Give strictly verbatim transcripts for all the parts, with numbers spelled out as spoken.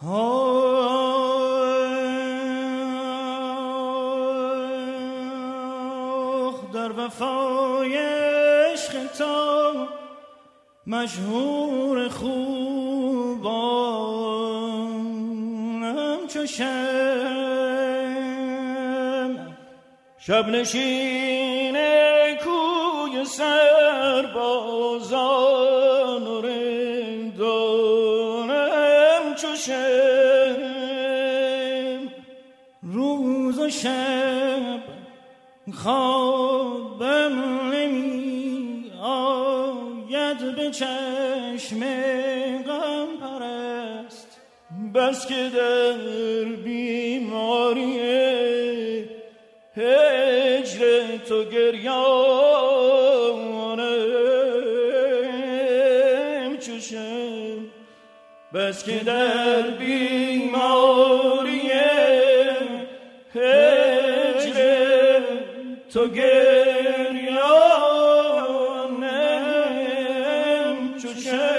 در وفای عشق تو مشهور خوبانم چو شمع، شب نشین کوی سربازان و رندانم چو شمع، روز و شب خوابم نمی آید به چشم غم پرست، بس که در بیماری هجر تو گریانم چو شمع، بس که در بیماری تو گریانم چو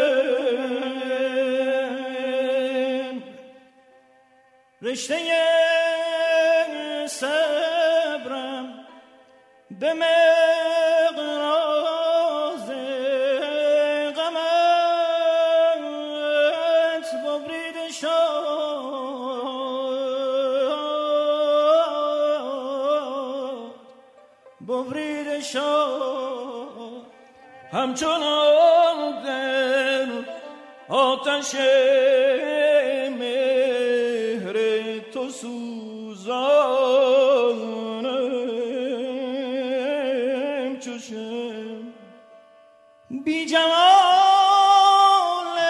شمع، رشته صبرم به مقراض غمت ببریده شد، ببریده شد، همچنان در آتش مهر تو سوزانم چو شمع، بی جمال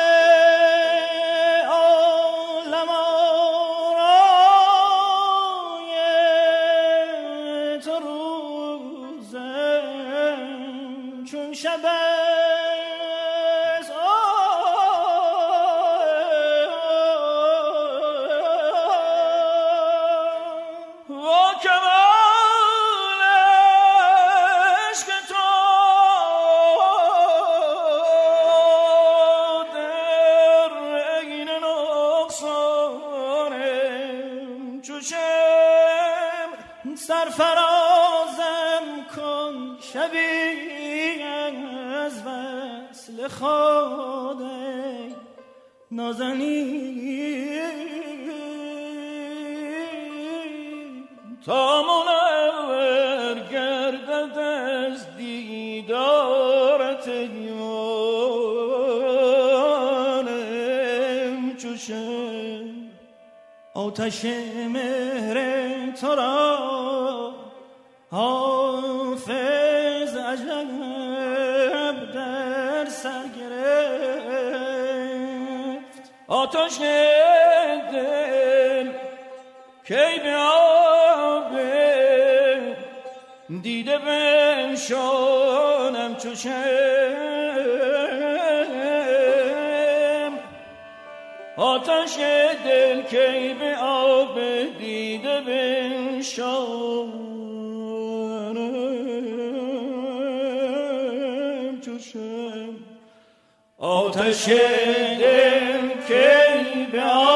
عالم آرای تو روزم چون شب است، و کمال عشق تو در عین نقصانم چو شمع، سرفرازم کن شبی از وصل خود نازنین، تا منور گردد از دیدارت یارم چو شمع، آتش مهر تو را حافظ عجب در سر گرفت، آتش دل کی به آب دیده بنشانم چو شمع، آتش دل کی به آب دیده بنشانم چو شمع، آتش دل کی به آب